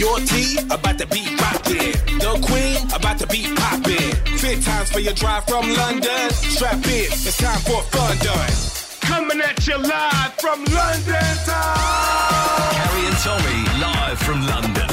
Your tea about to be poppin'. The queen about to be poppin'. 5 times for your drive from London. Strap in, it's time for fun done. Coming at you live from London town. Carrie and Tommy live from London.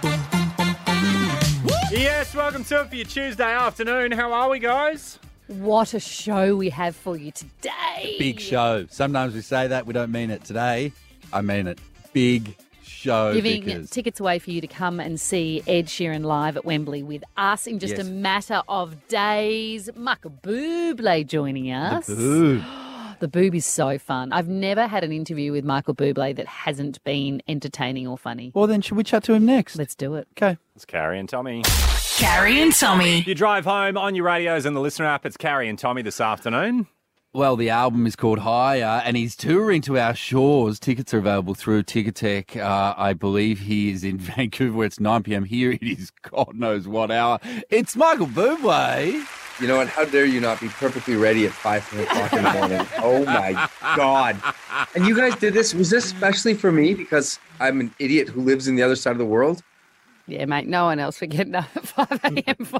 Yes, welcome to it for your Tuesday afternoon. How are we, guys? What a show we have for you today. Big show. Sometimes we say that, we don't mean it. Today, I mean it. Big show. Giving tickets away for you to come and see Ed Sheeran live at Wembley with us in just a matter of days. Michael Bublé joining us. The Boob is so fun. I've never had an interview with Michael Bublé that hasn't been entertaining or funny. Well, then should we chat to him next? Let's do it. Okay. It's Carrie and Tommy. Carrie and Tommy. You drive home on your radios and the listener app. It's Carrie and Tommy this afternoon. Well, the album is called Higher, and he's touring to our shores. Tickets are available through Ticketek. I believe he is in Vancouver. It's 9 p.m. Here it is God knows what hour. It's Michael Bublé. You know what? How dare you not be perfectly ready at 5 o'clock in the morning? Oh, my God. And you guys did this? Was this especially for me because I'm an idiot who lives in the other side of the world? Yeah, mate, no one else would get up at 5 a.m. for.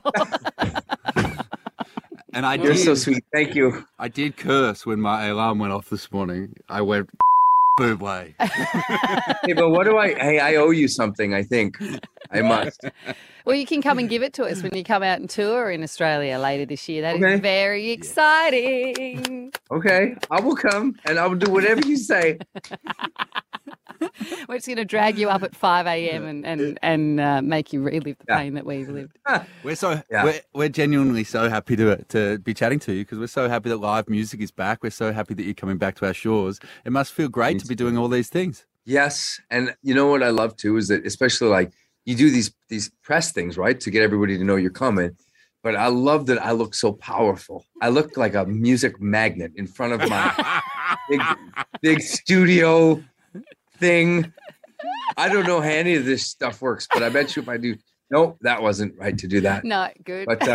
And You're so sweet. Thank you. I did curse when my alarm went off this morning. I went, Bublé. Hey, but what do I owe you something, I think. I must. Well, you can come and give it to us when you come out and tour in Australia later this year. That is very exciting. Okay, I will come and I will do whatever you say. We're just going to drag you up at 5 a.m. and make you relive the pain that we've lived. We're genuinely so happy to be chatting to you because we're so happy that live music is back. We're so happy that you're coming back to our shores. It must feel great to be doing all these things. Yes, and you know what I love too is that especially like you do these press things, right, to get everybody to know you're coming. But I love that I look so powerful. I look like a music magnet in front of my big studio thing. I don't know how any of this stuff works, but I bet you if I do, no, that wasn't right to do that. No, good. But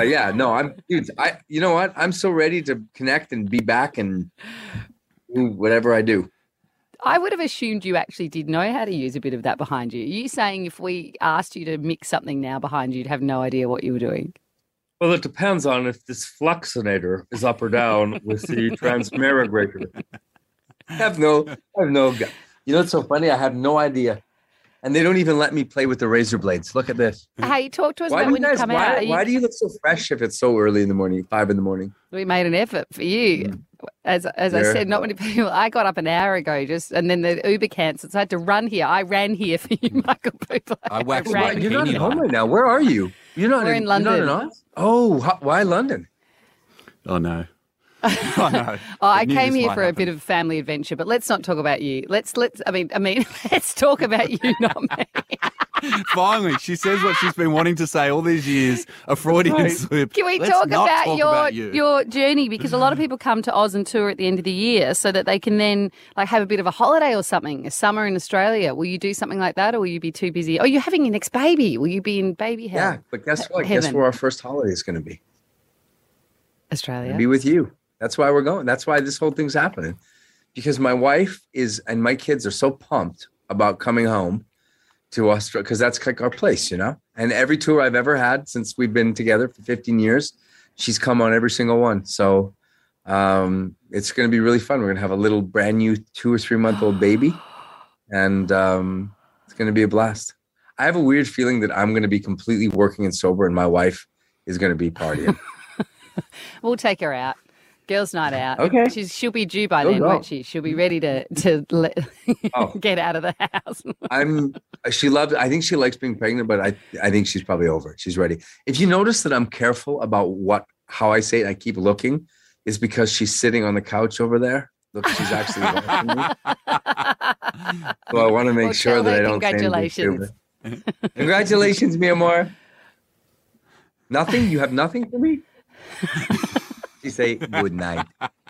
you know what? I'm so ready to connect and be back and do whatever I do. I would have assumed you actually did know how to use a bit of that behind you. Are you saying if we asked you to mix something now behind you, you'd have no idea what you were doing? Well, it depends on if this fluxinator is up or down with the transmiragrator. I have no. You know what's so funny? I have no idea. And they don't even let me play with the razor blades. Look at this. Hey, talk to us about when you come out. Why do you look so fresh if it's so early in the morning, 5 in the morning? We made an effort for you. As I said, not many people. I got up an hour ago and then the Uber cancelled, so I had to run here. I ran here for you, Michael Bublé. You're not at home right now. Where are you? We're in London. You're not in Oz? Oh, why London? Oh, no. Oh, no. I came here for a bit of family adventure, but let's not talk about you. Let's talk about you, not me. Finally, she says what she's been wanting to say all these years, a Freudian slip. Can we talk about your journey? Because a lot of people come to Oz and tour at the end of the year so that they can then have a bit of a holiday or something, a summer in Australia. Will you do something like that or will you be too busy? Oh, you're having your next baby. Will you be in baby hell? Yeah, but guess what? Guess where our first holiday is going to be? Australia. Be with you. That's why we're going. That's why this whole thing's happening. Because my wife and my kids are so pumped about coming home to Australia because that's like our place, you know? And every tour I've ever had since we've been together for 15 years, she's come on every single one. So it's going to be really fun. We're going to have a little brand new 2 or 3 month old baby. And it's going to be a blast. I have a weird feeling that I'm going to be completely working and sober and my wife is going to be partying. We'll take her out. Girls' night out. Okay. She'll be due by then, won't she? She'll be ready to get out of the house. I think she likes being pregnant, but I think she's probably over it. She's ready. If you notice that I'm careful about how I say it, I keep looking, is because she's sitting on the couch over there. Look, she's actually watching me. So I want to make sure that I don't say anything stupid. Congratulations, mi amor. Nothing? You have nothing for me? You say good night.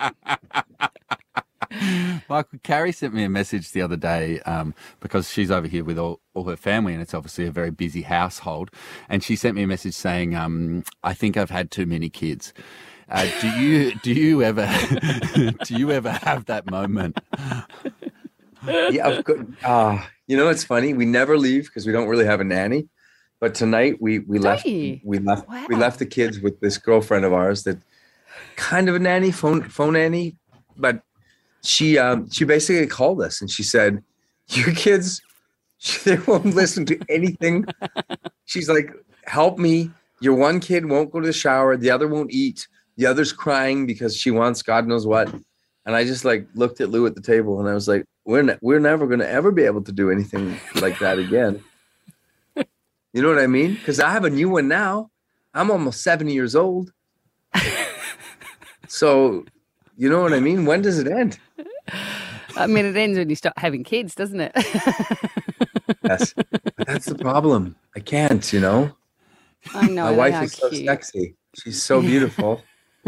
Michael, Carrie sent me a message the other day because she's over here with all her family and it's obviously a very busy household. And she sent me a message saying, I think I've had too many kids. Do you ever have that moment? Yeah, You know, it's funny. We never leave because we don't really have a nanny. But tonight we left. you? We left. Wow. We left the kids with this girlfriend of ours that kind of a nanny, phone nanny. But she basically called us and she said, "Your kids, they won't listen to anything." She's like, "Help me. Your one kid won't go to the shower. The other won't eat. The other's crying because she wants God knows what." And I just like looked at Lou at the table and I was like, we're never going to ever be able to do anything like that again. You know what I mean? Because I have a new one now. I'm almost 70 years old. So, you know what I mean? When does it end? I mean, it ends when you start having kids, doesn't it? Yes. But that's the problem. I can't, you know? I know. My wife is so sexy. She's so beautiful.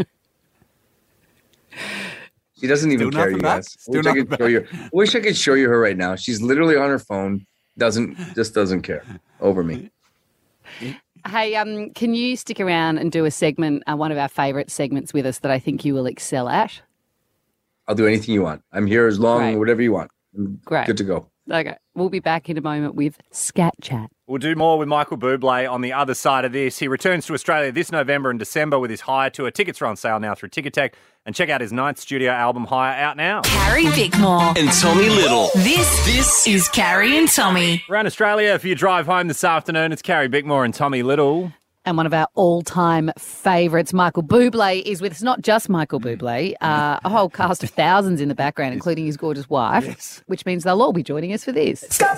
She doesn't even care, you guys. Wish I could show you her right now. She's literally on her phone. Doesn't care over me. Hey, can you stick around and do a segment, one of our favourite segments with us that I think you will excel at? I'll do anything you want. I'm here as long, whatever you want. I'm Great. Good to go. Okay. We'll be back in a moment with Scat Chat. We'll do more with Michael Bublé on the other side of this. He returns to Australia this November and December with his Higher tour. Tickets are on sale now through Ticketek. And check out his 9th studio album, Higher, out now. Carrie Bickmore. And Tommy Little. This is Carrie and Tommy. Around Australia, if you drive home this afternoon, it's Carrie Bickmore and Tommy Little. And one of our all-time favourites, Michael Bublé, is with us. Not just Michael Bublé, a whole cast of thousands in the background, including his gorgeous wife, which means they'll all be joining us for this. Oh,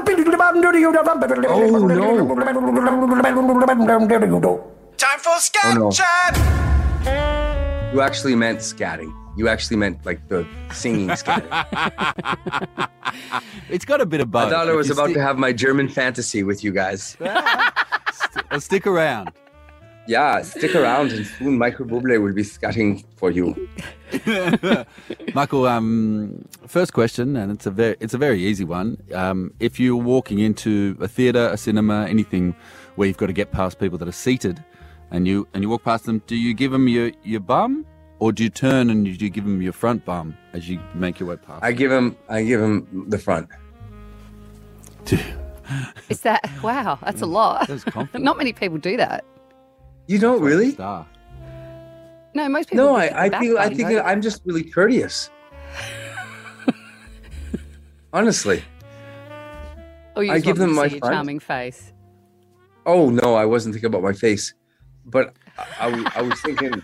no. Time for Scat Chat. You actually meant scatting. You actually meant like the singing scatting. It's got a bit of both. I thought I was about to have my German fantasy with you guys. Stick around. Yeah, stick around and soon Michael Bublé will be scatting for you. Michael, first question, and it's a very easy one. If you're walking into a theatre, a cinema, anything where you've got to get past people that are seated, and you walk past them, do you give them your bum, or do you turn and do you give them your front bum as you make your way past? I give him the front. Is that, wow, that's a lot. That's confident. Not many people do that. You don't really? Star. No, most people. No, I think I'm just really courteous. Honestly. Or you I just give want them my to see your front. charming face. Oh no, I wasn't thinking about my face, but I was thinking.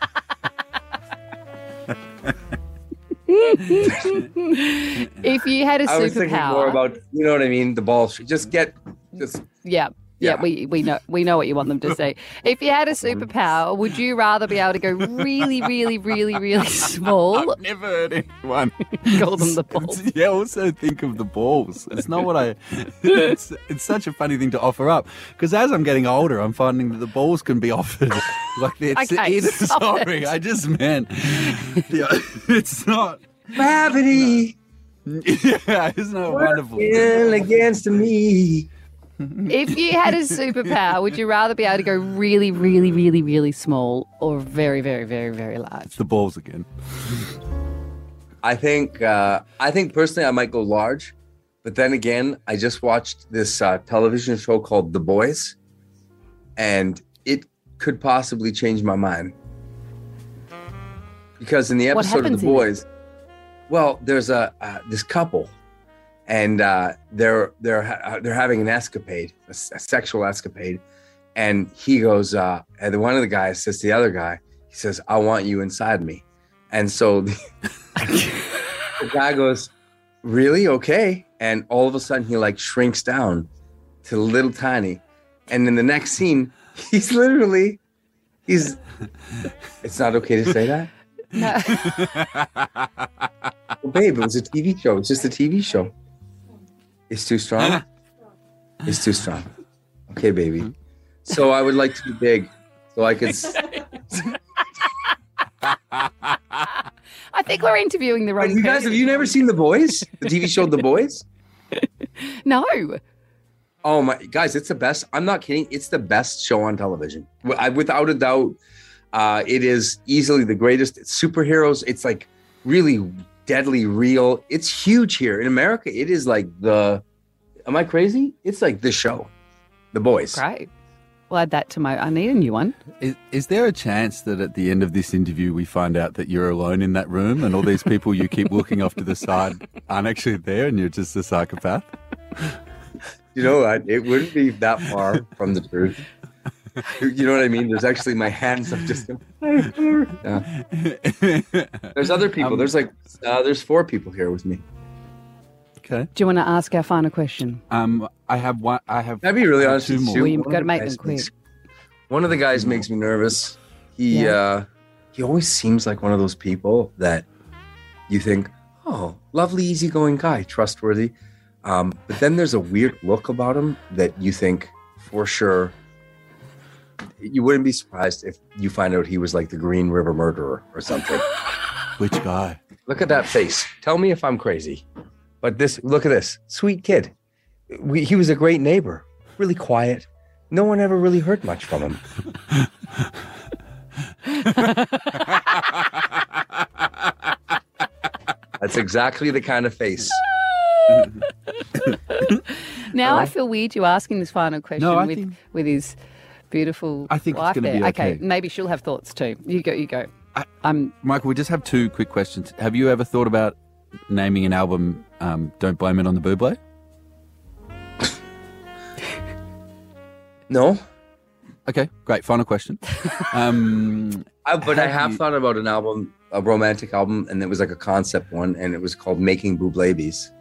If you had a I was thinking more superpower, about, you know what I mean, the ball. Just yeah, we know what you want them to say. If you had a superpower, would you rather be able to go really, really, really, really small? I've never heard anyone Call them the balls. Yeah, also think of the balls. It's not what I. It's such a funny thing to offer up because as I'm getting older, I'm finding that the balls can be offered like it's. Okay, stop sorry, it. I just meant. Yeah, it's not. gravity. Yeah, isn't it wonderful? Working against me. If you had a superpower, would you rather be able to go really, really, really, really small or very, very, very, very large? It's the balls again. I think personally I might go large, but then again, I just watched this television show called The Boys, and it could possibly change my mind. Because in the episode of The Boys, well, there's this couple, and they're having an escapade, a sexual escapade, and he goes, and one of the guys says to the other guy, he says, "I want you inside me," and so the guy goes, "Really? Okay," and all of a sudden he like shrinks down to little tiny, and in the next scene, he's. It's not okay to say that. No. Well, babe, it was a TV show. It's just a TV show. It's too strong. It's too strong. Okay, baby. So I would like to be big, so I could. I think we're interviewing the wrong You guys, have you never seen The Boys? The TV show The Boys? No. Oh my guys, it's the best. I'm not kidding. It's the best show on television. Without a doubt, it is easily the greatest. It's superheroes. It's like really deadly real. It's huge here in America. It is like Am I crazy? It's like this show, The Boys. Great. We'll add that to I need a new one. Is there a chance that at the end of this interview we find out that you're alone in that room and all these people you keep looking off to the side aren't actually there and you're just a psychopath? You know what? It wouldn't be that far from the truth. You know what I mean? There's actually my hands. I'm just. Yeah. There's other people. There's 4 people here with me. Okay. Do you want to ask our final question? I have one. I'll be really honest 2 with more. you. We've got to make them quick. One of the guys makes me nervous. He always seems like one of those people that you think, oh, lovely, easygoing guy, trustworthy. But then there's a weird look about him that you think for sure. You wouldn't be surprised if you find out he was like the Green River murderer or something. Which guy? Look at that face. Tell me if I'm crazy. But look at this. Sweet kid. He was a great neighbor. Really quiet. No one ever really heard much from him. That's exactly the kind of face. Now I feel weird you asking this final question with his beautiful I think wife it's going to there. be okay. Maybe she'll have thoughts too. You go. Michael, we just have 2 quick questions. Have you ever thought about naming an album Don't Blame It on the Buble? No. Okay, great. Final question. But I have thought about an album, a romantic album, and it was like a concept one, and it was called Making Bublabies.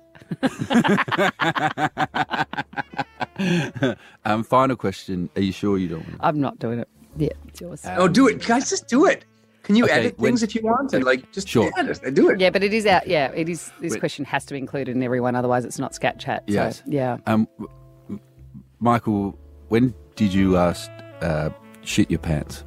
Final question. Are you sure you don't want to? I'm not doing it. Yeah, it's yours. No, do it. Guys, just do it. Can you Okay, edit things if you want? And just Sure. do it. Yeah, but it is out. Yeah, it is. This question has to be included in everyone, otherwise it's not Scat Chat. So, Yes. yeah. Michael, when did you last shit your pants?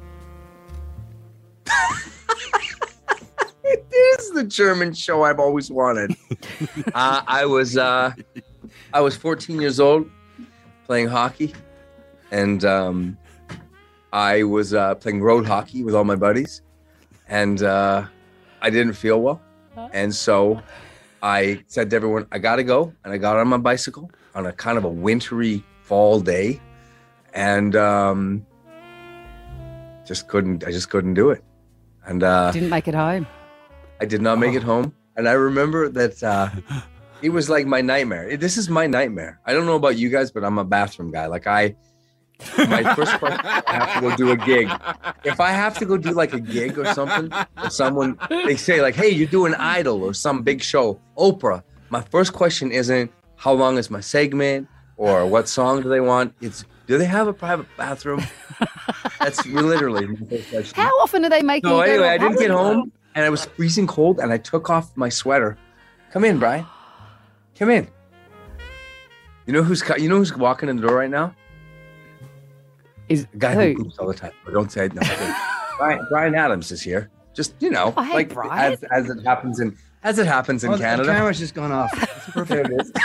It is the German show I've always wanted. I was 14 years old playing hockey, and I was playing road hockey with all my buddies, and I didn't feel well, and so I said to everyone, I gotta go, and I got on my bicycle on a kind of a wintry fall day, and I just couldn't do it, and Didn't make it home. I did not make it home. And I remember that it was like my nightmare. This is my nightmare. I don't know about you guys, but I'm a bathroom guy. My first question, I have to go do a gig. If I have to go do like a gig or something, or someone, they say like, hey, you're doing Idol or some big show, Oprah. My first question isn't how long is my segment or what song do they want? It's, do they have a private bathroom? That's literally my first question. How often are they making? So you go anyway, to a I didn't get public? home and I was freezing cold and I took off my sweater. Come in, Brian. Come in. You know who's walking in the door right now? Is The guy who poops all the time. But don't say it. No, Brian Adams is here. Just Oh, hey, Brian. as it happens in Canada. The camera's just gone off. There it is.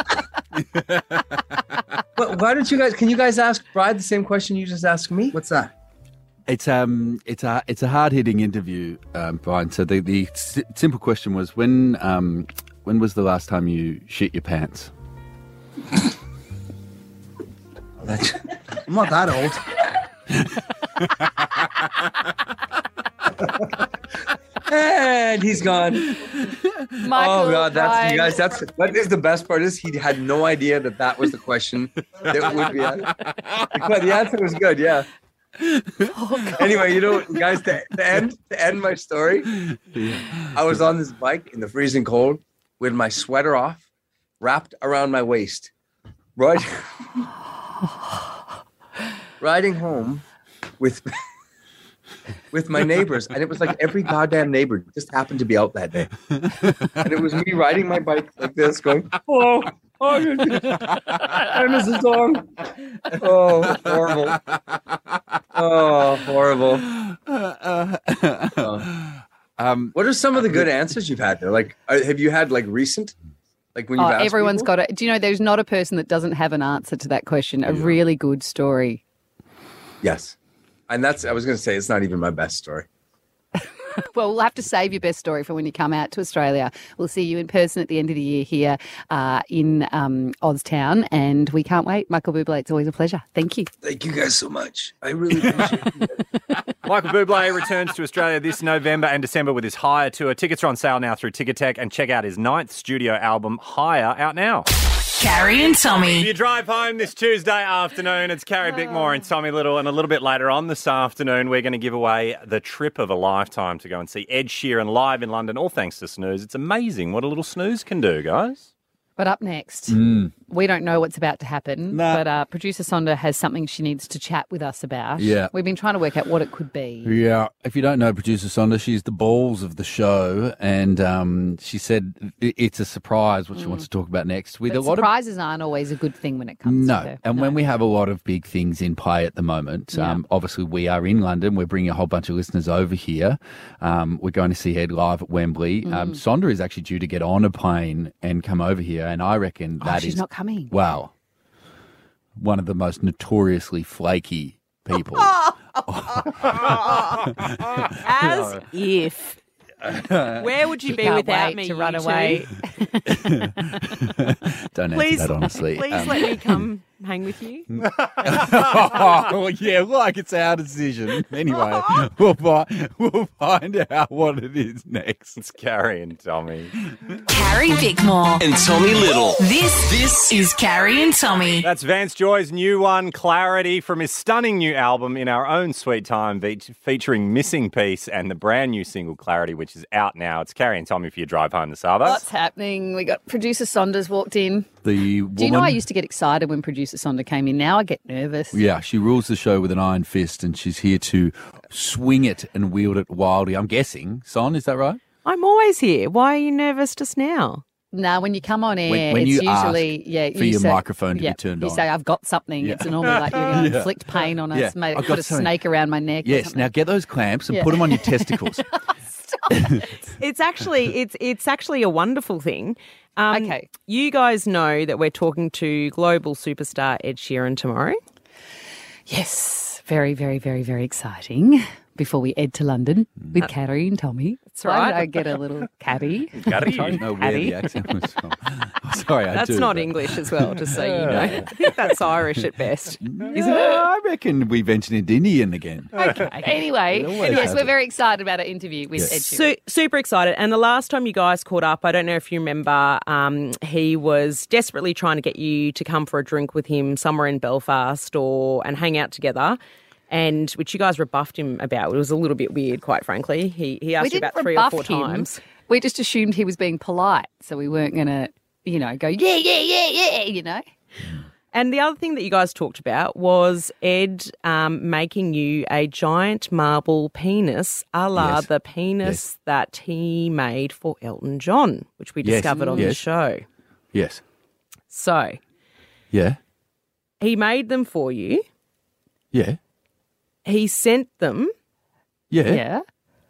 Why don't you guys? Can you guys ask Brian the same question you just asked me? What's that? It's a hard hitting interview, Brian. So the simple question was when was the last time you shit your pants? I'm not that old. And he's gone. Michael, Oh God, Brian. you guys. That is the best part. Is he had no idea that was the question that would be. But the answer was good. Yeah. Anyway, guys, to end my story, I was on this bike in the freezing cold with my sweater off, wrapped around my waist, riding home with my neighbors, and it was like every goddamn neighbor just happened to be out that day, and it was me riding my bike like this, going, "Oh, I miss the song." Oh, horrible. Oh, horrible. What are some of the good answers you've had there? Like, have you had like recent? Like when you've asked Everyone's people? got it. Do you know there's not a person that doesn't have an answer to that question? A really good story. Yes. And I was going to say, it's not even my best story. Well, we'll have to save your best story for when you come out to Australia. We'll see you in person at the end of the year here in Oztown, and we can't wait. Michael Bublé, it's always a pleasure. Thank you. Thank you guys so much. I really appreciate it. Michael Bublé returns to Australia this November and December with his Higher tour. Tickets are on sale now through Ticketek, and check out his 9th studio album, Higher, out now. Carrie and If Tommy. you drive home this Tuesday afternoon, it's Carrie Bickmore and Tommy Little, and a little bit later on this afternoon, we're going to give away the trip of a lifetime to go and see Ed Sheeran live in London, all thanks to Snooze. It's amazing what a little snooze can do, guys. But up next, we don't know what's about to happen, but producer Sonda has something she needs to chat with us about. Yeah. We've been trying to work out what it could be. Yeah. If you don't know producer Sonda, she's the balls of the show, and she said it's a surprise what she wants to talk about next. With But a lot surprises aren't always a good thing when it comes to her. and when we have a lot of big things in play at the moment, obviously we are in London. We're bringing a whole bunch of listeners over here. We're going to see Ed live at Wembley. Sonda is actually due to get on a plane and come over here, and I reckon that she's not coming. Wow, one of the most notoriously flaky people. As if. Where would you She be can't without wait me? to you run two? away. Don't Please, answer that honestly. please let me come hang with you. Oh, yeah, like it's our decision. Anyway, we'll find out what it is next. It's Carrie and Tommy. Carrie Bickmore. And Tommy Little. This is Carrie and Tommy. That's Vance Joy's new one, Clarity, from his stunning new album, In Our Own Sweet Time, featuring Missing Piece and the brand new single, Clarity, which is out now. It's Carrie and Tommy for your drive home this Arvo. What's happening? We got producer Saunders walked in. The Do you know I used to get excited when producer Sonda came in? Now I get nervous. Yeah, she rules the show with an iron fist, and she's here to swing it and wield it wildly. I'm guessing. Son, is that right? I'm always here. Why are you nervous just now? No, when you come on air, When it's you usually ask for your microphone to be turned you on. say, I've got something. Yeah. It's normally like you're going to inflict pain on us, Yeah. mate, I've put got a something. snake around my neck. Or Yes, something. now get those clamps and Yeah. put them on your testicles. It's actually a wonderful thing. Okay. You guys know that we're talking to global superstar Ed Sheeran tomorrow. Yes, very, very, very, very exciting. Before we head to London with Carrie and Tommy. That's Why right. did I get a little cabby? I don't know where the accent was from. Sorry, I That's do. not but- English as well, just so you know. I think that's Irish at best, isn't it? I reckon we ventured into Indian again. Anyway, It always yes, has we're it. very excited about our interview with Yes. Ed Sheeran. Super excited. And the last time you guys caught up, I don't know if you remember, he was desperately trying to get you to come for a drink with him somewhere in Belfast and hang out together. And which you guys rebuffed him about. It was a little bit weird, quite frankly. He asked you about 3 or 4 times. We just assumed he was being polite, so we weren't going to, go, yeah. And the other thing that you guys talked about was Ed making you a giant marble penis, a la Yes. the penis that he made for Elton John, which we Yes. discovered on the Yes. show. Yes. So Yeah. he made them for you. Yeah. He sent them, Yeah. Yeah.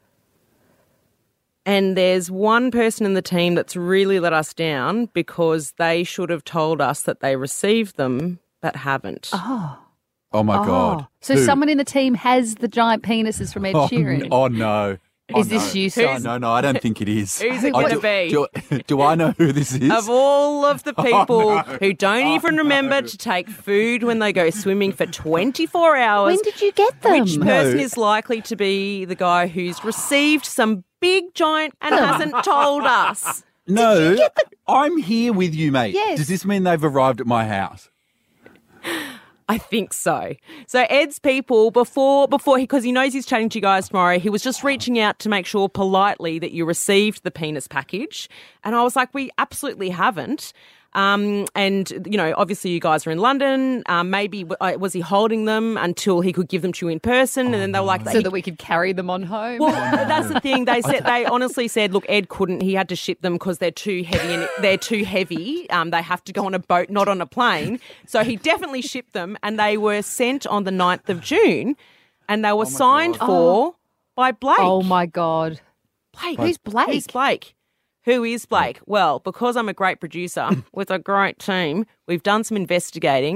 and there's one person in the team that's really let us down because they should have told us that they received them but haven't. Oh my God. So Who? someone in the team has the giant penises from Ed Sheeran. Oh no. Is this you, son? No, I don't think it is. Who's it Oh, gonna be? Do I know who this is? Of all of the people who don't even remember to take food when they go swimming for 24 hours, When did you get them? which person is likely to be the guy who's received some big giant and hasn't told us? No, I'm here with you, mate. Yes. Does this mean they've arrived at my house? I think so. So Ed's people, before because he knows he's chatting to you guys tomorrow, he was just reaching out to make sure politely that you received the penis package. And I was like, we absolutely haven't. And, obviously you guys are in London. Maybe was he holding them until he could give them to you in person? And then they were like, so that we could carry them on home. well, that's the thing. They honestly said, look, Ed couldn't. He had to ship them because they're too heavy. They have to go on a boat, not on a plane. So he definitely shipped them, and they were sent on the 9th of June, and they were signed for by Blake. Oh, my God. Blake. Who's Blake? Who's Blake? Who is Blake? Well, because I'm a great producer with a great team, we've done some investigating,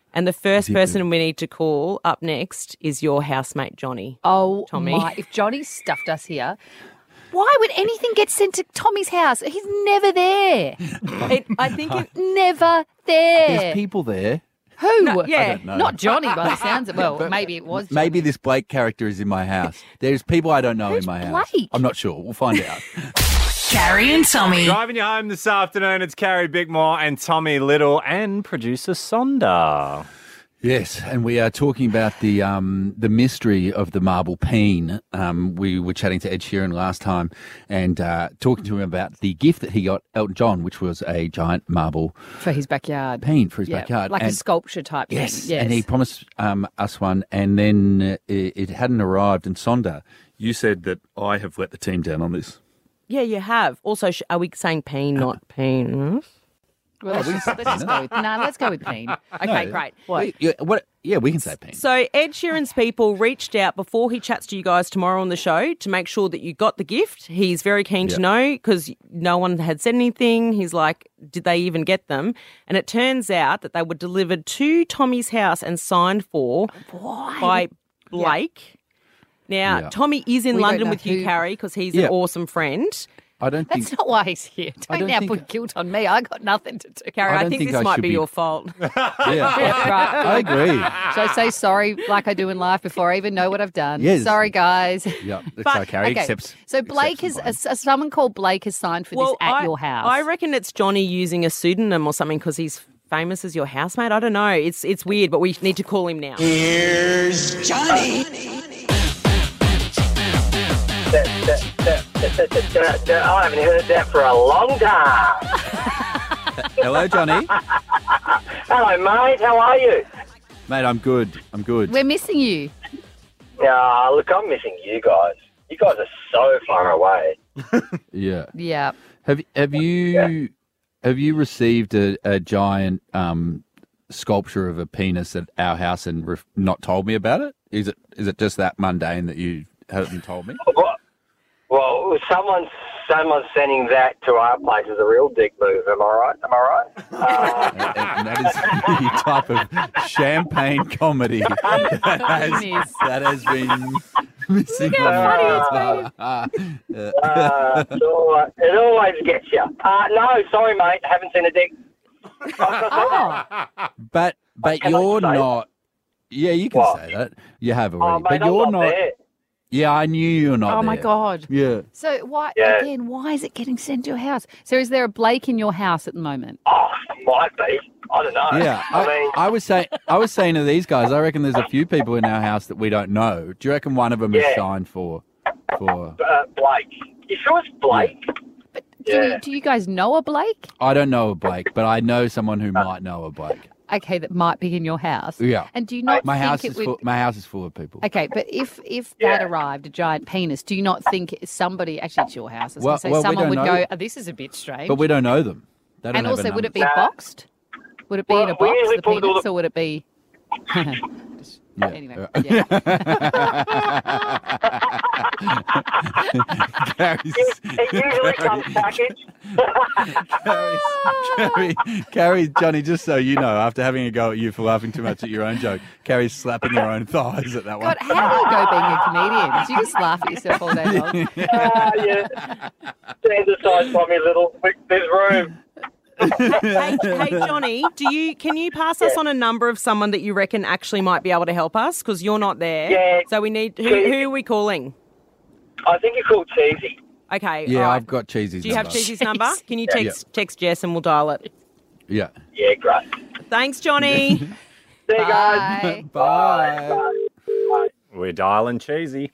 And the first person we need to call up next is your housemate, Johnny. Oh, Tommy. my. If Johnny stuffed us here, why would anything get sent to Tommy's house? He's never there. I think Never there. There's people there. Who? No, yeah. I don't know. Not Johnny by the sounds of it. Well, maybe it was Johnny. Maybe this Blake character is in my house. There's people I don't know Who's in my house. Blake? I'm not sure. We'll find out. Carrie and Tommy. Driving you home this afternoon, it's Carrie Bickmore and Tommy Little and producer Sonda. Yes, and we are talking about the mystery of the marble peen. We were chatting to Ed Sheeran last time and talking to him about the gift that he got Elton John, which was a giant marble For his backyard. peen for his backyard. Like a And- sculpture type Yes, thing. Yes. and he promised us one, and then it hadn't arrived. And Sonda, you said that I have let the team down on this. Yeah, you have. Also, are we saying peen, not peen? Well, let's just go with, let's go with Peen. Okay, No. great. What? Yeah, we can say peen. So Ed Sheeran's people reached out before he chats to you guys tomorrow on the show to make sure that you got the gift. He's very keen to know because no one had said anything. He's like, did they even get them? And it turns out that they were delivered to Tommy's house and signed for by Blake. Now, Yeah. Tommy is in We don't London know with you, who- Carrie, because he's Yeah. an awesome friend. I don't think. That's not why he's here. Don't don't now think- put guilt on me. I got nothing to do. Carrie, I I, don't think think this I might should be be- your fault. Yeah, Right. I agree. Should I say sorry like I do in life before I even know what I've done? Yes. Sorry, guys. Yeah, so Carrie Okay. accepts. So Blake accepts has, someone called Blake has signed for this at your house. I reckon it's Johnny using a pseudonym or something because he's famous as your housemate. I don't know. It's weird, but we need to call him now. I haven't heard that for a long time. Hello, Johnny. Hello, mate. How are you? Mate, I'm good. I'm good. We're missing you. Look, I'm missing you guys. You guys are so far away. Yeah. Yeah. Have you received a giant sculpture of a penis at our house and not told me about it? Is it just that mundane that you haven't told me? Well, someone's sending that to our place is a real dick move. Am I right? And that is the type of champagne comedy that has been missing. Look how funny it always gets you. No, sorry, mate. Haven't seen a dick. Oh. But Can I you're say not. Yeah, you can What? say that. You have Oh, already. mate, but you're I'm not there. Yeah, I knew you're not. Oh, my there. God. Yeah. So why Yeah. why is it getting sent to your house? So is there a Blake in your house at the moment? Oh, might be. I don't know. Yeah, I was saying to these guys, I reckon there's a few people in our house that we don't know. Do you reckon one of them is Yeah. signed for? Blake. You sure it's Blake? But Yeah. do you guys know a Blake? I don't know a Blake, but I know someone who might know a Blake. Okay, that might be in your house. Yeah. And do you not My think house it is would... full. My house is full of people. Okay, but if Yeah. that arrived, a giant penis, do you not think somebody, actually it's your house, I was Well- going to say, well, we someone don't would know. go, oh, this is a bit strange. But we don't know them. They don't and have a also, would it be Nah. boxed? Would it be in a Well, we box, usually the put it all penis, or would it be... Yeah. Anyway, yeah. It usually comes packaged. Carrie, Johnny, just so you know, after having a go at you for laughing too much at your own joke, Carrie's slapping her own thighs at that one. God, how do you go being a comedian? Do you just laugh at yourself all day long? Yeah. Stand aside for me, little. There's room. Hey, Johnny, can you pass us on a number of someone that you reckon actually might be able to help us? Because you're not there. Yeah. So we need who are we calling? I think you're called Cheesy. Okay. Yeah, all right. I've got Cheesy's Do you have number. Cheesy's number? Can you Yeah. text Jess and we'll dial it? Yeah. Yeah, great. Thanks, Johnny. See you guys. Bye. Bye. We're dialing cheesy.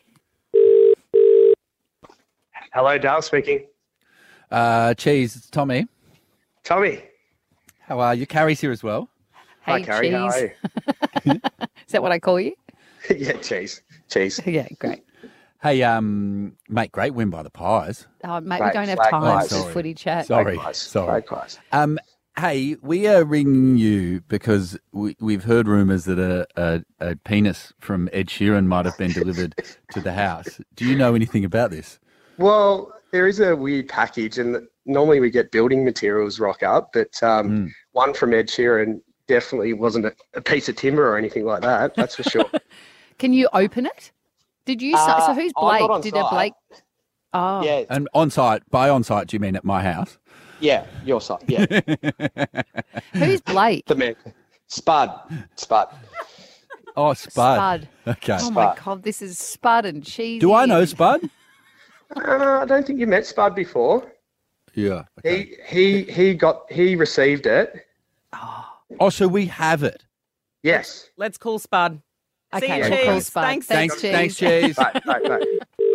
Hello, Dale speaking. Cheese, it's Tommy. Tommy. How are you? Carrie's here as well. Hey, Hi, Carrie. How are cheese. you? Is that what I call you? Yeah, cheese. Cheese. Yeah, great. Hey, mate, great win by the Pies. Oh, mate, we Right, don't have right, time right. for Sorry. footy chat. Sorry. Likewise. Sorry. Likewise. Hey, we are ringing you because we've heard rumours that a penis from Ed Sheeran might have been delivered to the house. Do you know anything about this? Well, there is a weird package, and normally we get building materials rock up, but one from Ed Sheeran definitely wasn't a piece of timber or anything like that. That's for sure. Can you open it? Did you? So who's I'm not Blake? on Did site. Blake? Oh, Yeah, And on site, by on site, do you mean at my house? yeah, your side. Yeah, who's Blake? the man, Spud. Oh, Spud. Spud. Okay. Oh my God, this is Spud and cheese. Do I know Spud? I don't think you met Spud before. Yeah. Okay. He received it. Oh, so we have it. Yes. Let's call Spud. Okay, See you, we'll call Cheese. Spud. Thanks, Thanks, Thanks, Cheese. Cheese. Right.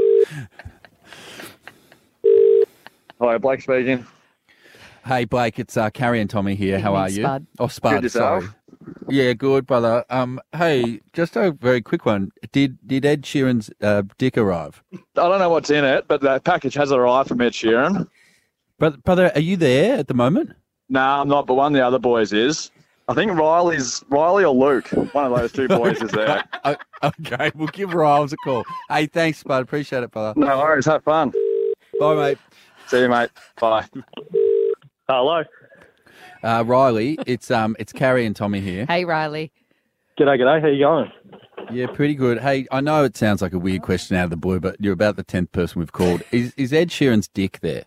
Hi, Blake speaking. Hey, Blake, it's Carrie and Tommy here. He How are means you? Spud. Oh, Spud, Good yourself? sorry. Yeah, good, brother. Hey, just a very quick one. Did Ed Sheeran's dick arrive? I don't know what's in it, but that package has arrived from Ed Sheeran. Brother, are you there at the moment? No, I'm not, but one of the other boys is. I think Riley or Luke. One of those two boys is there. Okay, we'll give Riles a call. Hey, thanks, Spud. Appreciate it, brother. No worries. Have fun. Bye, mate. See you, mate. Bye. Hello. Riley, it's Carrie and Tommy here. Hey, Riley. G'day. How you going? Yeah, pretty good. Hey, I know it sounds like a weird question out of the blue, but you're about the 10th person we've called. Is Ed Sheeran's dick there?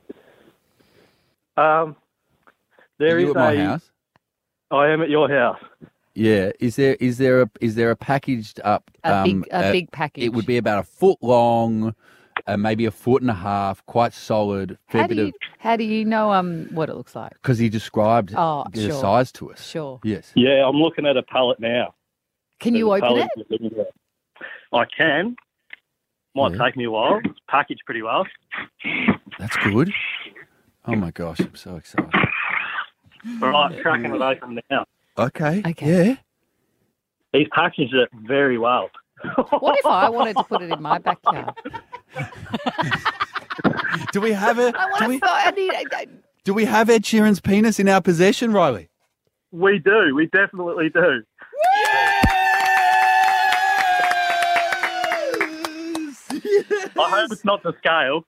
There Are you is at my house? I am at your house. Yeah. Is there a packaged up A big package. It would be about a foot long, maybe a foot and a half, quite solid. How do you know what it looks like? Because he described Oh, the sure. size to us. Sure. Yes. Yeah, I'm looking at a pallet now. Can you open it? I can. Might Yeah. take me a while. It's packaged pretty well. That's good. Oh my gosh, I'm so excited. All right, cracking it open now. Okay. Okay. Yeah. He's packaged it very well. What if I wanted to put it in my backyard? Do we have a? I want to. Do we have Ed Sheeran's penis in our possession, Riley? We do. We definitely do. I hope it's not to scale.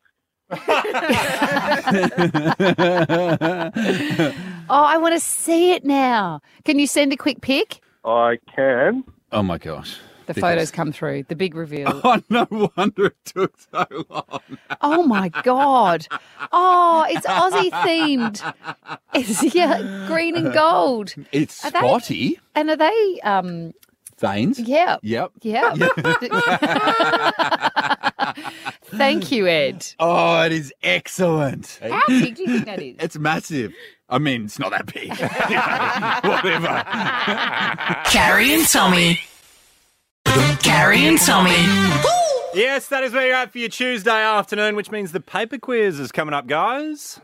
Oh, I want to see it now. Can you send a quick pic? I can. Oh my gosh. The photos come through. The big reveal. Oh, no wonder it took so long. Oh my God. Oh, it's Aussie themed. It's green and gold. It's Are they- spotty. And are they Veins. yeah. Yep. Yeah. Thank you, Ed. Oh, it is excellent. How big do you think that is? It's massive. I mean, it's not that big. Whatever. Carrie and Tommy. Carrie and Tommy. Yes, that is where you're at for your Tuesday afternoon, which means the paper quiz is coming up, guys.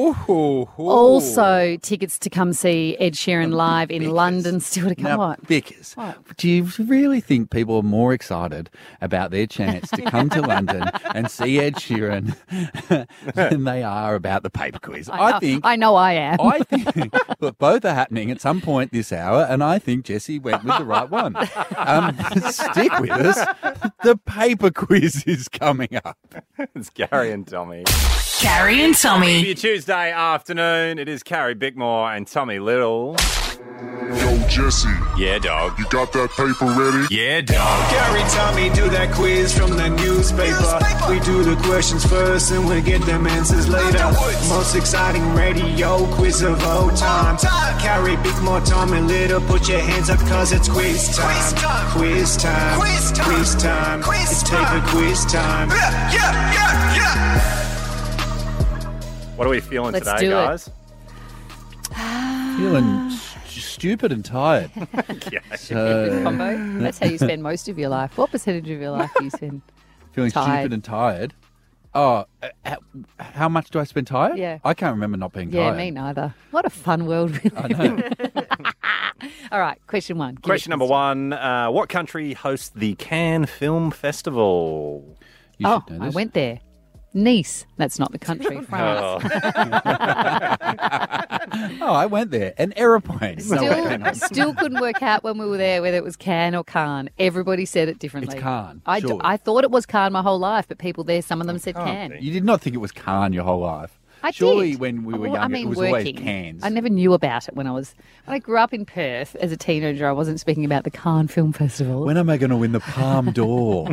Also, tickets to come see Ed Sheeran live in London still to come. Now, What? Vickers, do you really think people are more excited about their chance to come to London and see Ed Sheeran than they are about the paper quiz? I think I know I am. I think look, both are happening at some point this hour, and I think Jesse went with the right one. Stick with us. The paper quiz is coming up. It's Carrie and Tommy. Carrie and For Tommy. your Tuesday afternoon, it is Carrie Bickmore and Tommy Little. Yo, Jesse. Yeah, dog. You got that paper ready? Yeah, dog. Gary, Tommy, do that quiz from the newspaper. We do the questions first and we get them answers later. Most exciting radio quiz of all time. Carrie, Bickmore, Tommy Little, put your hands up cause it's quiz time. Quiz time. Quiz time. It's paper quiz time. What are we feeling Let's today, do it. guys? Feeling stupid and tired. Good combo. That's how you spend most of your life. What percentage of your life do you spend? Feeling Tired. stupid and tired. Oh, how much do I spend tired? Yeah. I can't remember not being Yeah, tired. me neither. What a fun world we live in. All right, question one. Give Question it number to us. one. What country hosts the Cannes Film Festival? You Oh, should know I this. went there. Nice. That's not the country, France. Oh, I went there. An aeroplane. Still couldn't work out when we were there whether it was Cannes or Cannes. Everybody said it differently. It's Cannes, I, surely. I thought it was Cannes my whole life, but people there, some of them said Cannes. You did not think it was Khan your whole life. I Surely did. when we were Well, younger, it was working. always cans. I never knew about it when I grew up in Perth as a teenager. I wasn't speaking about the Cannes Film Festival. When am I going to win the Palm d'Or?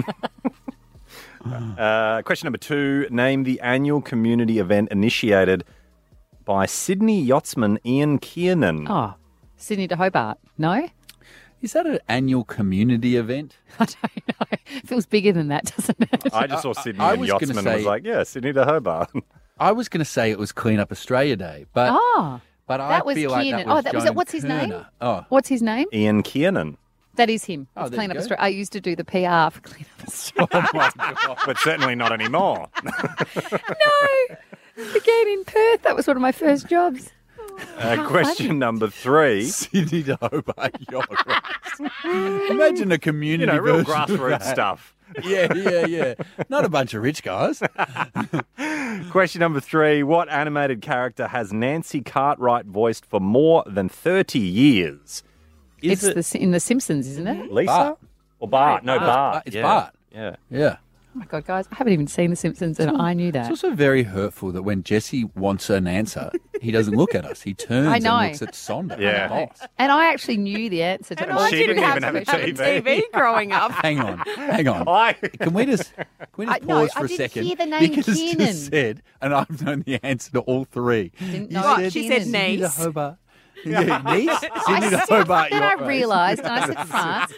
Question number 2. Name the annual community event initiated by Sydney yachtsman Ian Kiernan. Oh, Sydney to Hobart. No? Is that an annual community event? I don't know. It feels bigger than that, doesn't it? I just saw Sydney I and was gonna yachtsman and say- was like, yeah, Sydney to Hobart. I was going to say it was Clean Up Australia Day, but that I was feel like Kiernan. that was it. What's his Joan name? Kerner. Oh, What's his name? Ian Kiernan. That is him. Oh, It's there Clean you Up go. Australia. I used to do the PR for Clean Up Australia. But certainly not anymore. No. Again in Perth. That was one of my first jobs. Question number 3. Sydney to Hobart yacht race. Imagine a community You know, real version of grassroots that. stuff. Yeah. Not a bunch of rich guys. Question number 3. What animated character has Nancy Cartwright voiced for more than 30 years? Is it In The Simpsons, isn't it? Lisa? Bart. Or Bart? No, Bart. It's Yeah. Bart. Yeah. Yeah. Oh my God, guys, I haven't even seen The Simpsons and I knew It's that. also very hurtful that when Jesse wants an answer, he doesn't look at us. He turns I know. and looks at Sonda. Yeah. the boss. And I actually knew the answer to And all I She three didn't even have have a questions. TV. growing up. Hang on. I, Can we just No, pause I for a didn't second? hear the name because Kiernan. just said, and I've known the answer to all three. Didn't You know What? it She was said Kiernan. Sydney to niece. Hobart. Yeah, niece? I Sydney to said, Hobart then I yacht race. realised, and I said France.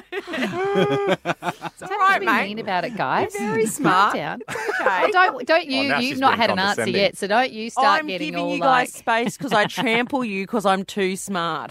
It's all right, Be mate. mean about it, guys. You're very smart. Calm down. Okay. Don't Oh, you? now You've she's not being had an answer condescending. yet, so don't you start I'm getting giving all you like. guys space because I trample you because I'm too smart.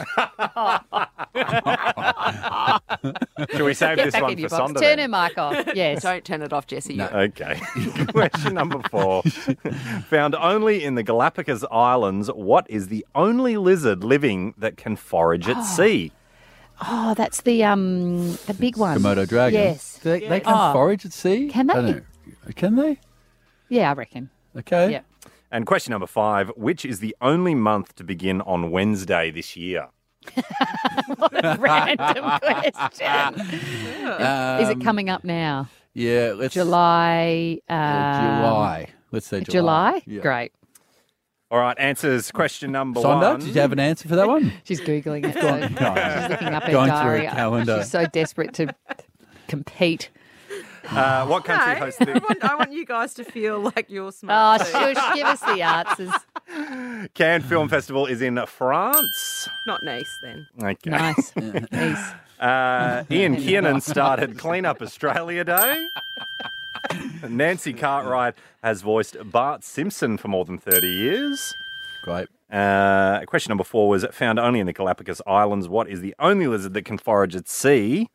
Shall we save Get this back one in for your box. Sonda Turn then? her mic off. Yes. Don't turn it off, Jesse. No. Okay. Question number 4. Found only in the Galapagos Islands, what is the only lizard living that can forage at sea? Oh, that's the big one. Komodo dragon. Yes. They can Oh. forage at sea? Can they? I don't know. Can they? Yeah, I reckon. Okay. Yeah. And question number 5, which is the only month to begin on Wednesday this year? Random question. Is it coming up now? Yeah, let's July. July. Let's say July. Yeah. Great. All right, answers question number Sonda, 1. did you have an answer for that one? She's Googling it. Gone- So no. she's looking up her Going through her diary. calendar. She's so desperate to compete. What country No, hosts the I want you guys to feel like you're smart. Oh, shush, give us the answers. Cannes Film Festival is in France. Not nice then. Okay. Nice. Nice. Ian Kiernan started Clean Up Australia Day. Nancy Cartwright has voiced Bart Simpson for more than 30 years. Great. Question number 4 was found only in the Galapagos Islands. What is the only lizard that can forage at sea?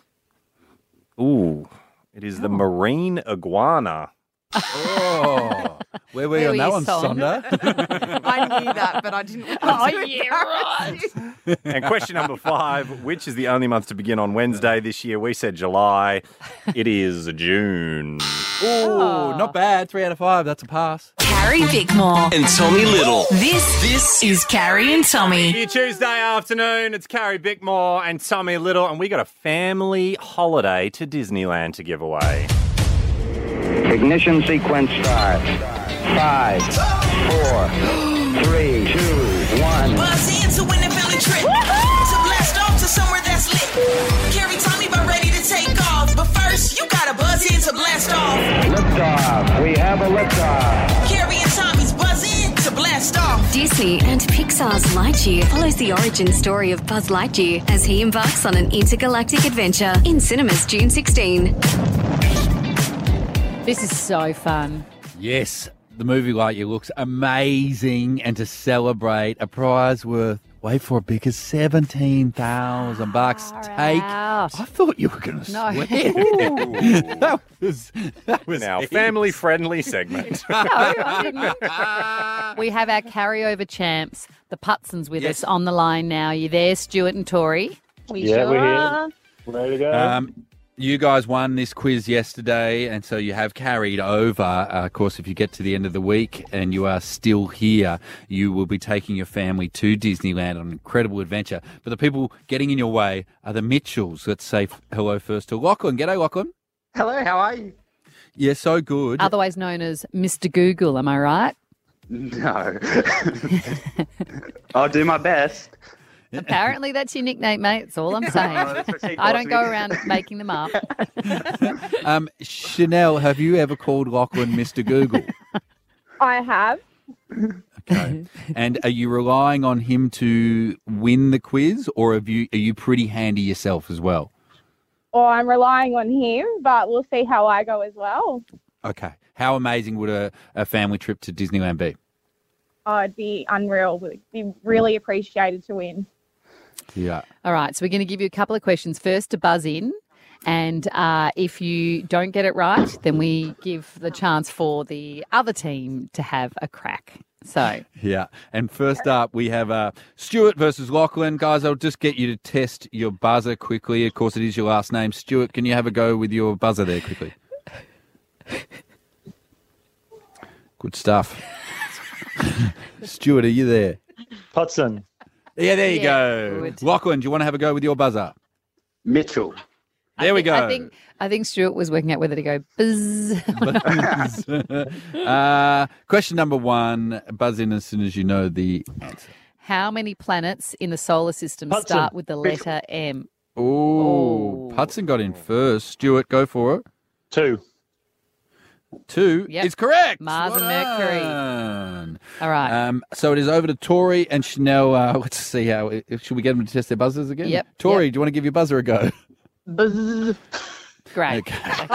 Ooh, it is the marine iguana. Oh, where were you Where on were that you, one, Son? Sonda? I knew that, but I didn't want Oh, to yeah, embarrass you. And question number 5, which is the only month to begin on Wednesday this year? We said July. It is June. Oh, not bad. 3 out of 5. That's a pass. Carrie Bickmore. And Tommy Little. This is Carrie and Tommy. Your Tuesday afternoon, it's Carrie Bickmore and Tommy Little, and we got a family holiday to Disneyland to give away. Ignition sequence start. 5, 4, 3, 2, 1. Buzz in to win the family trip. To blast off to somewhere that's lit. Carrie Tommy about ready to take off. But first, you gotta buzz in to blast off. Liftoff. We have a liftoff. Carrie and Tommy's buzz in to blast off. Disney and Pixar's Lightyear follows the origin story of Buzz Lightyear as he embarks on an intergalactic adventure in cinemas June 16. This is so fun. Yes, the movie Lightyear looks amazing, and to celebrate, a prize worth, wait for it, because $17,000 take. out. I thought you were going to No. swear. Ooh. that was Now, heaps. family-friendly segment. No, I didn't. We have our carryover champs, the Putsons, with Yes. us on the line now. You there, Stuart and Tori? Yeah, we're here. Ready to go. You guys won this quiz yesterday, and so you have carried over. Of course, if you get to the end of the week and you are still here, you will be taking your family to Disneyland on an incredible adventure. But the people getting in your way are the Mitchells. Let's say hello first to Lachlan. G'day, Lachlan. Hello, how are you? Yeah, so good. Otherwise known as Mr. Google, am I right? No. I'll do my best. Apparently that's your nickname, mate. That's all I'm saying. I don't go around making them up. Chanel, have you ever called Lachlan Mr. Google? I have. Okay. And are you relying on him to win the quiz, or are you pretty handy yourself as well? Or I'm relying on him, but we'll see how I go as well. Okay. How amazing would a family trip to Disneyland be? Oh, it'd be unreal. It'd be really appreciated to win. Yeah. All right, so we're going to give you a couple of questions first to buzz in. And if you don't get it right, then we give the chance for the other team to have a crack. So Yeah. And first up, we have Stuart versus Lachlan. Guys, I'll just get you to test your buzzer quickly. Of course, it is your last name. Stuart, can you have a go with your buzzer there quickly? Good stuff. Stuart, are you there? Hudson. Yeah, there you Yeah, go. good. Lachlan, do you want to have a go with your buzzer? Mitchell. There we go. I think Stuart was working out whether to go buzz. Question number 1. Buzz in as soon as you know the answer. How many planets in the solar system Hudson. start with the letter M? Oh, Hudson got in first. Stuart, go for it. 2. 2 Yep. is correct. Mars Well and Mercury. done. All right. So it is over to Tori and Chanel. Let's see how. Should we get them to test their buzzers again? Yep. Tori, do you want to give your buzzer a go? Buzz. Great. Okay.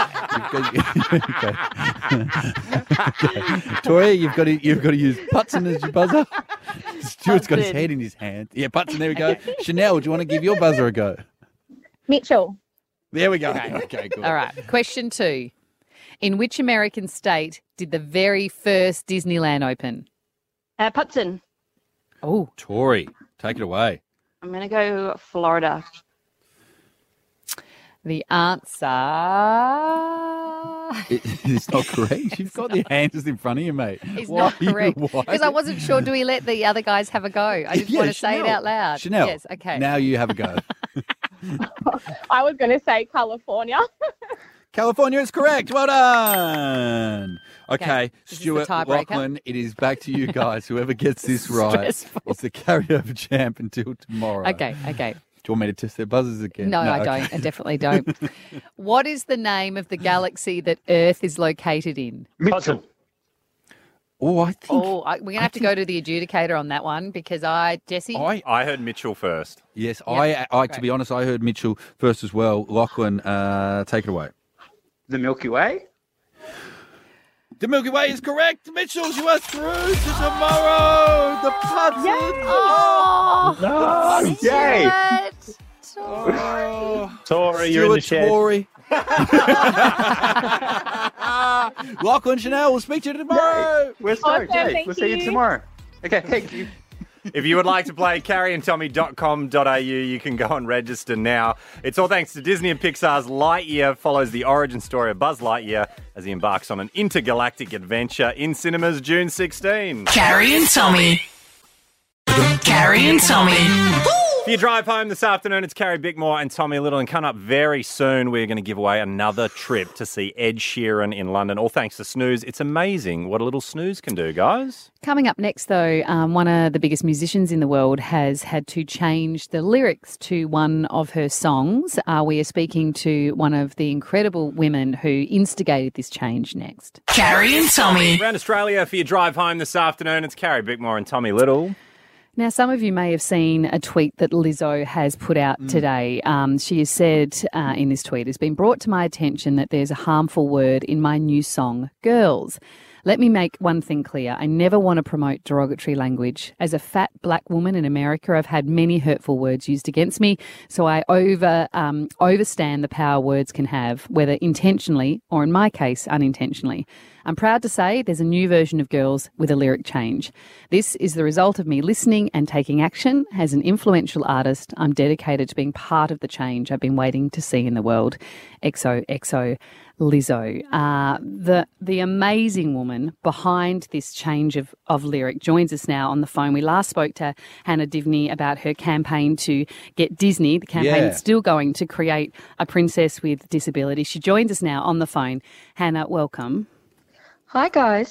Tori, you've got to use Hudson as your buzzer. Stuart's got his Hudson. head in his hand. Yeah, Hudson. There we go. Chanel, do you want to give your buzzer a go? Mitchell. There we go. Okay, good. All right. Question 2. In which American state did the very first Disneyland open? Putson. Oh. Tori, take it away. I'm going to go Florida. The answer... It's not correct. You've got the hands in front of you, mate. It's Why not are you- correct. why? Because I wasn't sure, do we let the other guys have a go? I just Yeah, want to say it Chanel. out loud. Chanel, Yes, okay. now you have a go. I was going to say California. California is correct. Well done. Okay, this is the Stuart, tiebreaker. Lachlan, it is back to you guys. Whoever gets this right Stressful. is the carryover champ until tomorrow. Okay. Do you want me to test their buzzers again? No, I okay. don't. I definitely don't. What is the name of the galaxy that Earth is located in? Mitchell. Oh, I think. We're going to have to go to the adjudicator on that one because Jesse? I heard Mitchell first. Yes, Yep. I to be honest, I heard Mitchell first as well. Lachlan, take it away. The Milky Way? The Milky Way is correct. Mitchell, you are through to tomorrow. The Hudson. Oh, No. Yay. Tori, you're in the shed. Tori. Lachlan, Chanel, we'll speak to you tomorrow. We're stoked. Awesome, Yay. thank We'll see you you. tomorrow. Okay, thank you. If you would like to play carrieandtommy.com.au, you can go and register now. It's all thanks to Disney and Pixar's Lightyear follows the origin story of Buzz Lightyear as he embarks on an intergalactic adventure in cinemas June 16. Carrie and Tommy. Carrie and Tommy. If you drive home this afternoon, it's Carrie Bickmore and Tommy Little. And coming up very soon, we're going to give away another trip to see Ed Sheeran in London, all thanks to Snooze. It's amazing what a little snooze can do, guys. Coming up next, though, one of the biggest musicians in the world has had to change the lyrics to one of her songs. We are speaking to one of the incredible women who instigated this change next. Carrie and Tommy. Around Australia, for your drive home this afternoon, it's Carrie Bickmore and Tommy Little. Now, some of you may have seen a tweet that Lizzo has put out today. She has said in this tweet, "It's been brought to my attention that there's a harmful word in my new song, Girls. Let me make one thing clear. I never want to promote derogatory language. As a fat black woman in America, I've had many hurtful words used against me, so I overstand the power words can have, whether intentionally or, in my case, unintentionally. I'm proud to say there's a new version of Girls with a lyric change. This is the result of me listening and taking action. As an influential artist, I'm dedicated to being part of the change I've been waiting to see in the world. XOXO Lizzo." The amazing woman behind this change of lyric joins us now on the phone. We last spoke to Hannah Divney about her campaign to get Disney, the campaign that's still going, to create a princess with disability. She joins us now on the phone. Hannah, welcome. Hi, guys.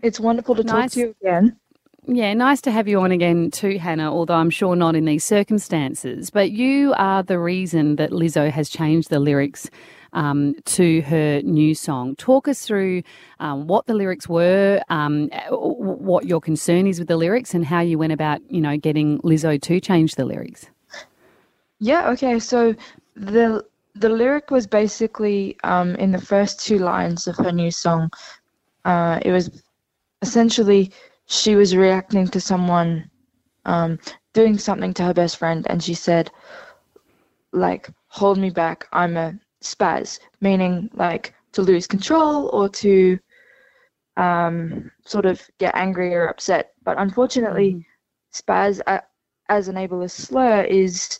It's wonderful to talk to you again. Yeah, nice to have you on again too, Hannah, although I'm sure not in these circumstances. But you are the reason that Lizzo has changed the lyrics to her new song. Talk us through what the lyrics were, what your concern is with the lyrics, and how you went about, getting Lizzo to change the lyrics. Yeah, okay. So the lyric was basically in the first 2 lines of her new song. It was essentially she was reacting to someone doing something to her best friend, and she said, like, hold me back, I'm a spaz, meaning like to lose control or to sort of get angry or upset. But unfortunately, spaz as an ableist slur is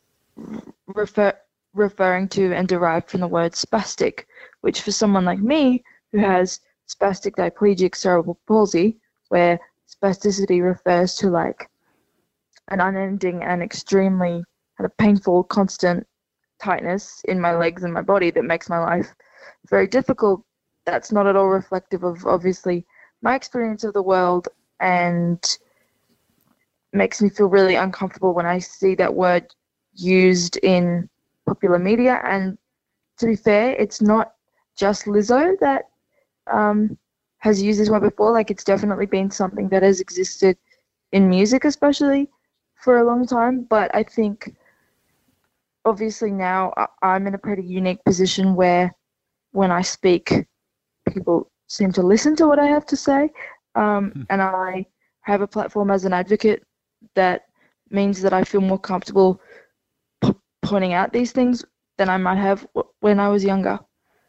referring to and derived from the word spastic, which for someone like me who has spastic diplegic cerebral palsy, where spasticity refers to like an unending and extremely kind of painful, constant tightness in my legs and my body that makes my life very difficult. That's not at all reflective of obviously my experience of the world, and makes me feel really uncomfortable when I see that word used in popular media. And to be fair, it's not just Lizzo that has used this word before. Like, it's definitely been something that has existed in music, especially for a long time. But I think obviously now I'm in a pretty unique position where when I speak, people seem to listen to what I have to say. And I have a platform as an advocate that means that I feel more comfortable pointing out these things than I might have when I was younger.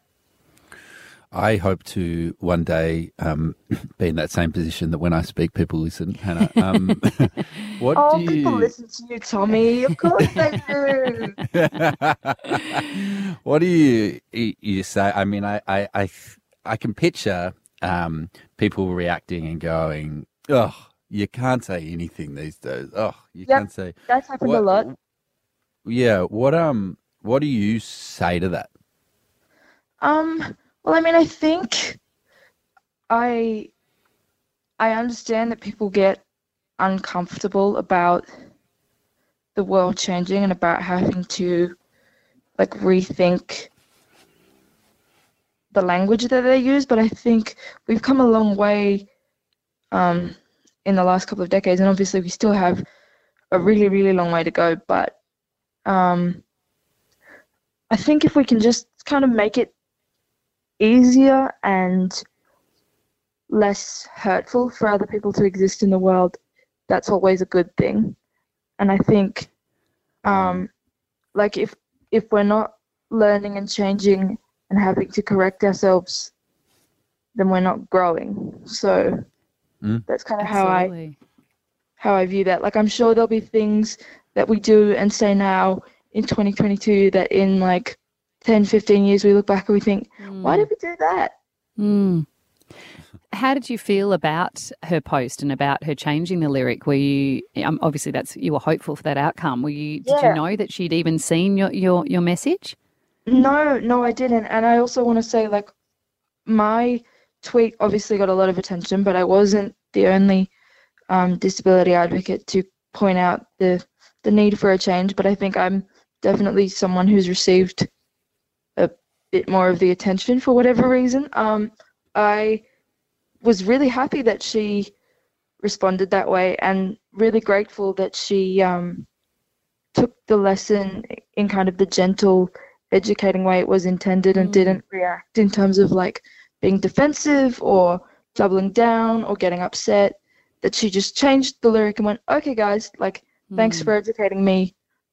I hope to one day be in that same position that when I speak, people listen, Hannah. People listen to you, Tommy. Of course they do. What do you say? I mean, I can picture people reacting and going, "Oh, you can't say anything these days. Oh, you can't say." That's happened a lot. Yeah. What do you say to that? Well, I mean, I think I understand that people get uncomfortable about the world changing and about having to like rethink the language that they use, but I think we've come a long way in the last couple of decades, and obviously we still have a really, really long way to go, but I think if we can just kind of make it easier and less hurtful for other people to exist in the world, that's always a good thing. And I think like if we're not learning and changing and having to correct ourselves, then we're not growing. So that's kind of how I view that. Like, I'm sure there'll be things that we do and say now in 2022 that in like 10, 15 years we look back and we think, why did we do that? How did you feel about her post and about her changing the lyric? Were you obviously you were hopeful for that outcome? Did you know that she'd even seen your message? No, I didn't. And I also want to say, like, my tweet obviously got a lot of attention, but I wasn't the only disability advocate to point out the need for a change. But I think I'm definitely someone who's received a bit more of the attention for whatever reason. I was really happy that she responded that way, and really grateful that she took the lesson in kind of the gentle, educating way it was intended, and didn't react in terms of like being defensive or doubling down or getting upset. That she just changed the lyric and went, okay guys, like, thanks for educating me.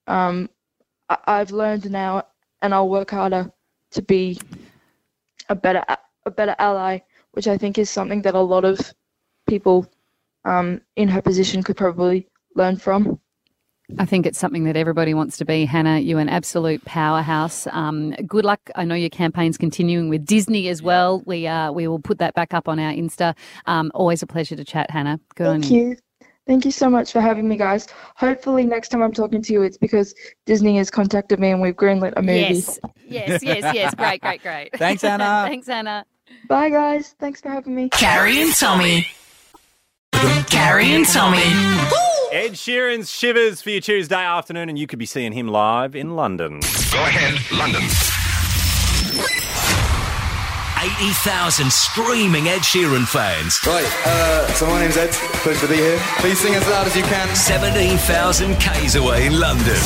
I've learned now, and I'll work harder to be a better ally, which I think is something that a lot of people in her position could probably learn from. I think it's something that everybody wants to be. Hannah, you're an absolute powerhouse. Good luck. I know your campaign's continuing with Disney as well. We will put that back up on our Insta. Always a pleasure to chat, Hannah. Good on you. Thank you. Thank you so much for having me, guys. Hopefully next time I'm talking to you, it's because Disney has contacted me and we've greenlit a movie. Yes. Great. Thanks, Hannah. Thanks, Hannah. Bye, guys. Thanks for having me. Carrie and Tommy. Carrie and Tommy. Ed Sheeran's Shivers for your Tuesday afternoon, and you could be seeing him live in London. Go ahead, London. 80,000 screaming Ed Sheeran fans. Right, so my name's Ed. Pleasure to be here. Please sing as loud as you can. 17,000 Ks away in London.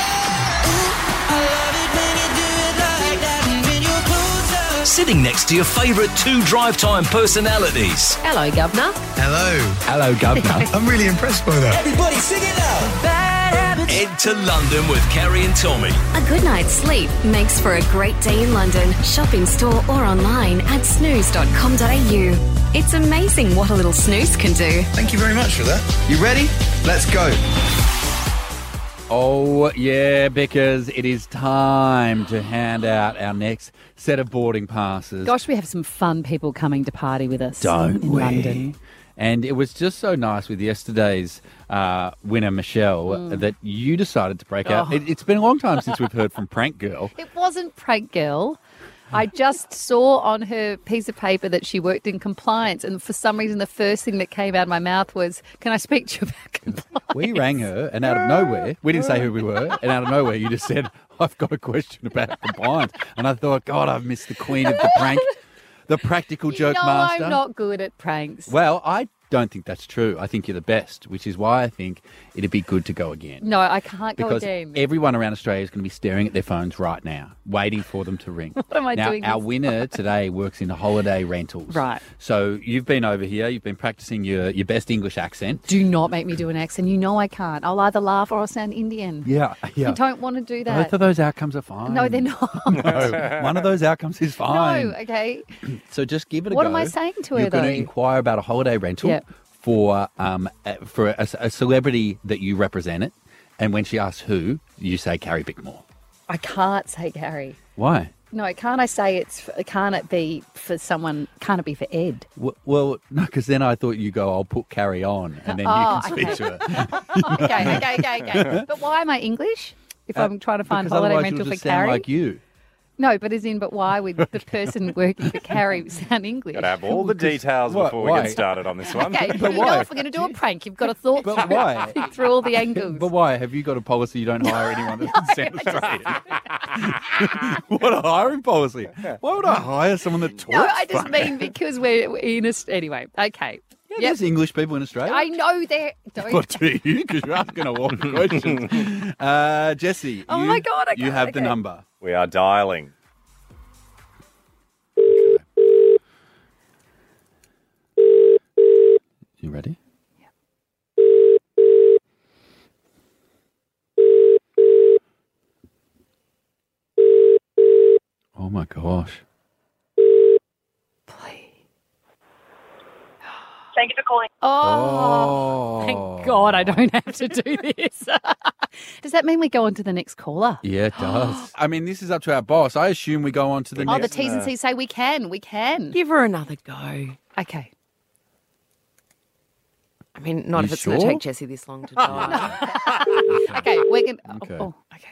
Sitting next to your favourite 2 drive time personalities. Hello, Governor. Hello. Hello, Governor. I'm really impressed by that. Everybody sing it now. Ed to London with Carrie and Tommy. A good night's sleep makes for a great day in London. Shop in store or online at snooze.com.au. It's amazing what a little snooze can do. Thank you very much for that. You ready? Let's go. Oh, yeah, because it is time to hand out our next set of boarding passes. Gosh, we have some fun people coming to party with us Don't in we? London. And it was just so nice with yesterday's winner, Michelle, that you decided to break out. Oh. It's been a long time since we've heard from Prank Girl. It wasn't Prank Girl. I just saw on her piece of paper that she worked in compliance, and for some reason the first thing that came out of my mouth was, can I speak to you about compliance? We rang her, and out of nowhere, we didn't say who we were, and out of nowhere you just said, I've got a question about compliance. And I thought, God, I've missed the queen of the prank, the practical joke master. I'm not good at pranks. Well, I don't think that's true. I think you're the best, which is why I think it'd be good to go again. No, I can't go Because again. everyone around Australia is going to be staring at their phones right now, waiting for them to ring. What am I now, doing Our this winner today works in holiday rentals. Right. So you've been over here, you've been practicing your best English accent. Do not make me do an accent. You know I can't. I'll either laugh or I'll sound Indian. Yeah. I don't want to do that. Both of those outcomes are fine. No, they're not. No, one of those outcomes is fine. No, okay. So just give it a What go. am I saying to her, You're going though? to inquire about a holiday rental Yep. for a celebrity that you represented, and when she asks who, you say Carrie Bickmore. I can't say Gary. Why? No, can't I say can't it be for someone, can't it be for Ed? Well, no, because then I thought you go, I'll put Carrie on, and then you can speak to her. Okay. But why am I English? If I'm trying to find Because holiday otherwise rental you'll for just sound Carrie? like you. No, but but why would the person working for Carrie sound English? Got to have all the details before we get started on this one. Okay, But you why? know if we're going to do a prank, you've got to think But why? through all the angles. But why? Have you got a policy you don't hire anyone that doesn't sound Australian? What a hiring policy. Why would I hire someone that talks? No, I just funny? mean because we're in a... Anyway, okay. Yeah, there's English people in Australia. I know they're... What do you? Because you're asking a lot of questions. Jesse, Oh my God, you have the number. We are dialing. You ready? Oh my gosh. Thank you for calling. Oh, thank God I don't have to do this. Does that mean we go on to the next caller? Yeah, it does. I mean, this is up to our boss. I assume we go on to the Oh, next. the T's and C's say we can. We can. Give her another go. Okay. I mean, not You if it's going to sure? take Jessie this long to dial. Okay, we're going to... Okay. Oh, okay.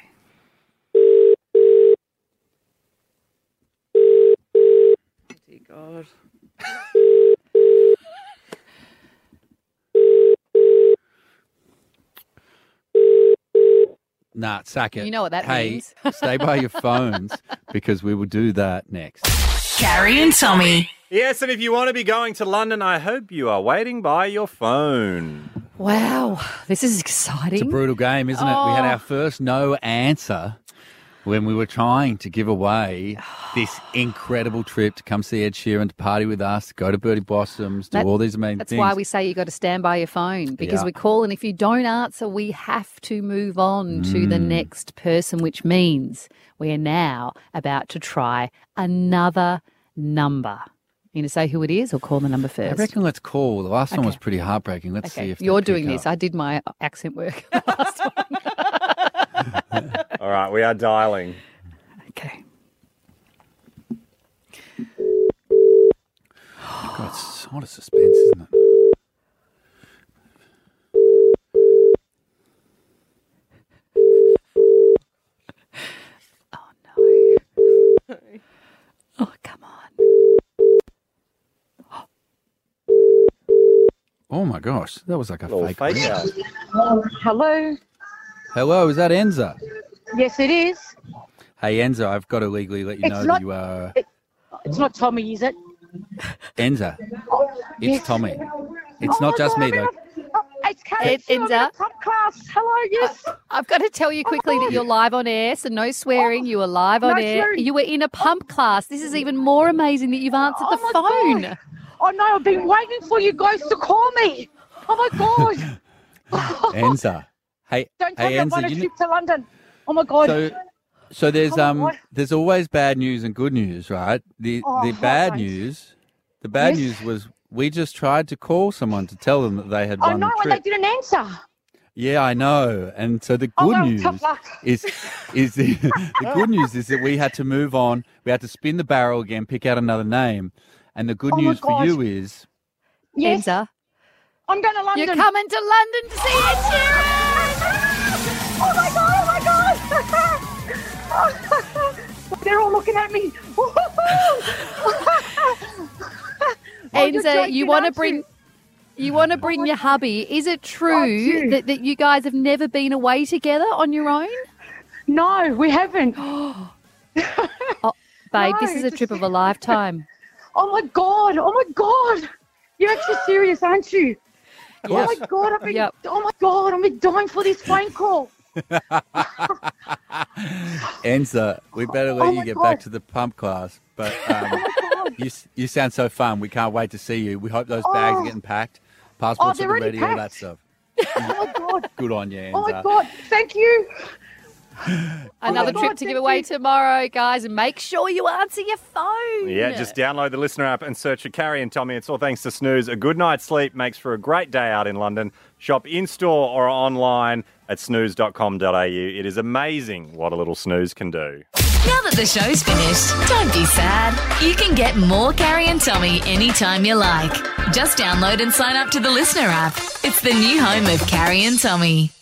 Dear God. Nah, sack it. You know what that hey, means. stay by your phones because we will do that next. Carrie and Tommy. Yes, and if you want to be going to London, I hope you are waiting by your phone. Wow, this is exciting. It's a brutal game, isn't it? We had Oh. our first no answer when we were trying to give away this incredible trip to come see Ed Sheeran, to party with us, go to Birdie Blossoms, do all these amazing That's things. why we say you got to stand by your phone because Yeah. we call, and if you don't answer, we have to move on to Mm. the next person, which means we are now about to try another number. You going to say who it is or call the number I first? reckon let's call. The last one Okay. was pretty heartbreaking. Let's see Okay, if they you're pick doing up. this. I did my accent work. All right, we are dialing. Okay. God, it's sort of suspense, isn't it? Oh, come on. Oh my gosh, that was like a Little fake. fake ring. out. Hello. Hello, is that Enza? Yes, it is. Hey Enza, I've got to legally let you know that you are It's not Tommy, is it? Enza. It's Yes. Tommy. It's not just me though. It's Kate. Enza. Class. Hello. Yes. I've got to tell you quickly that you're live on air, so no swearing. You are live on No air. swearing. You were in a pump class. This is even more amazing that you've answered the phone. God. I know. I've been waiting for you guys to call me. Oh my God. Enza. Hey, Don't tell hey me I won Enza, a you trip to London. Oh my God. So there's Oh my God. there's always bad news and good news, right? The bad thanks. news, the bad Yes. news was we just tried to call someone to tell them that they had I won know, the and trip. they didn't answer. Yeah, I know. And so the Oh, good well, news tough luck. is the good news is that we had to move on. We had to spin the barrel again, pick out another name. And the good Oh my news for God. you is Yes. Enza. I'm going to London. You're coming to London to see Ed Sheeran. Oh my God. Oh my God. They're all looking at me. Enza, you want to bring your hubby. Is it true that you guys have never been away together on your own? No, we haven't. Oh, babe, this is a trip of a lifetime. Oh my God. Oh my God. You're actually serious, aren't you? Oh my God. Oh my God. I've been dying for this phone call. Enza, we better let Oh you my get God. back to the pump class. But you sound so fun. We can't wait to see you. We hope those bags are getting packed. Passports they're are already ready, all that packed. stuff. Oh my God. Good on you, Enza. Oh my God. Thank you. Another Oh my trip God, to give thank away you. tomorrow, guys, and make sure you answer your phone. Yeah, just download the Listener app and search for Carrie and Tommy. It's all thanks to Snooze. A good night's sleep makes for a great day out in London. Shop in-store or online at snooze.com.au. It is amazing what a little snooze can do. Now that the show's finished, don't be sad. You can get more Carrie and Tommy anytime you like. Just download and sign up to the Listener app. It's the new home of Carrie and Tommy.